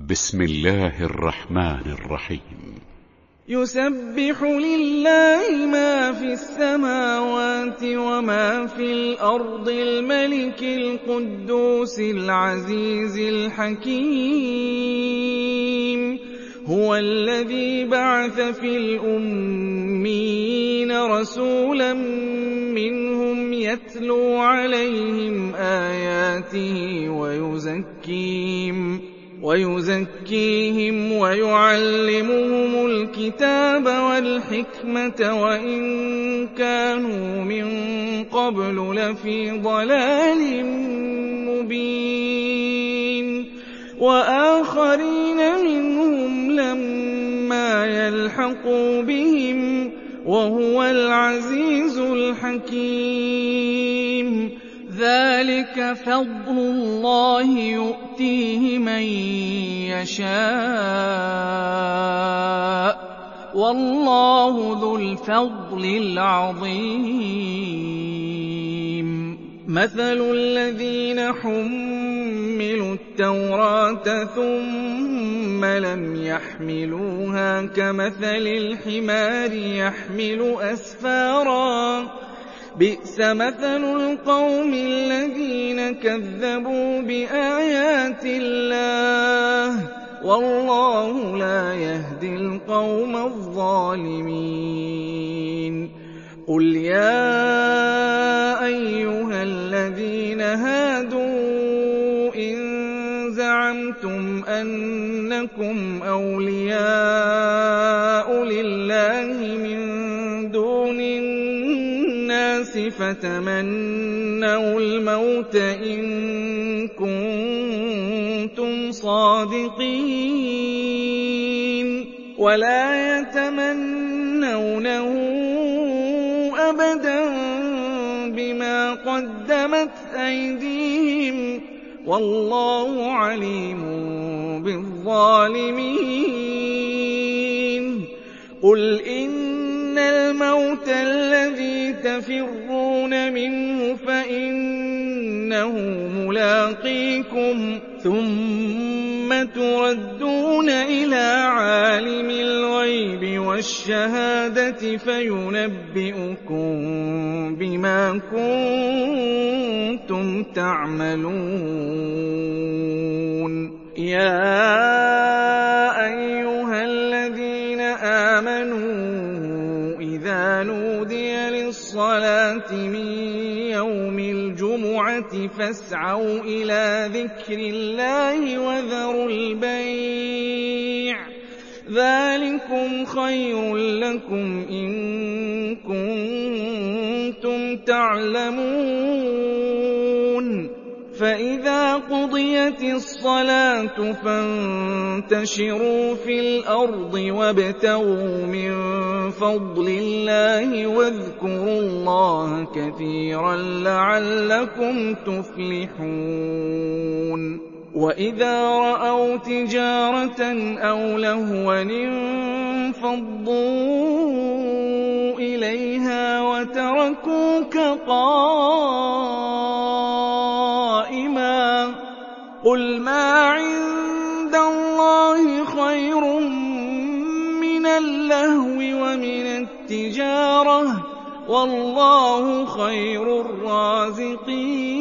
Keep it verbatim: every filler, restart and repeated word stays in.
بسم الله الرحمن الرحيم. يسبح لله ما في السماوات وما في الأرض الملك القدوس العزيز الحكيم. هو الذي بعث في الأميين رسولا منهم يتلو عليهم آياته ويزكيهم ويزكيهم ويعلمهم الكتاب والحكمة وإن كانوا من قبل لفي ضلال مبين، وآخرين منهم لما يلحقوا بهم وهو العزيز الحكيم. ذلك فضل الله يؤتيه من يشاء والله ذو الفضل العظيم. مثل الذين حملوا التوراة ثم لم يحملوها كمثل الحمار يحمل أسفارا، بئس مثل القوم الذين كذبوا بآيات الله والله لا يهدي القوم الظالمين. قل يا أيها الذين هادوا إن زعمتم أنكم أولياء لله من دون الناس فتمنوا الموت إن كنتم صادقين ولا يتمنونه أبدا بما قدمت أيديهم والله عليم بالظالمين. قل إن الموت الذي تفرون منه فإنه ملاقيكم ثم تردون إلى عالم الغيب والشهادة فينبئكم بما كنتم تعملون. يا أيها الذين آمنوا إذا نودي للصلاة من يوم الجمعة فاسعوا إلى ذكر الله وذروا البيع ذلكم خير لكم إن كنتم تعلمون. فإذا قضيت الصلاة فانتشروا في الأرض وابتغوا من فضل الله واذكروا الله كثيرا لعلكم تفلحون. وإذا رأوا تجارة أو لهوا انفضوا إليها وتركوك قائما قل ما عند الله خير من اللهو ومن التجارة والله خير الرازقين.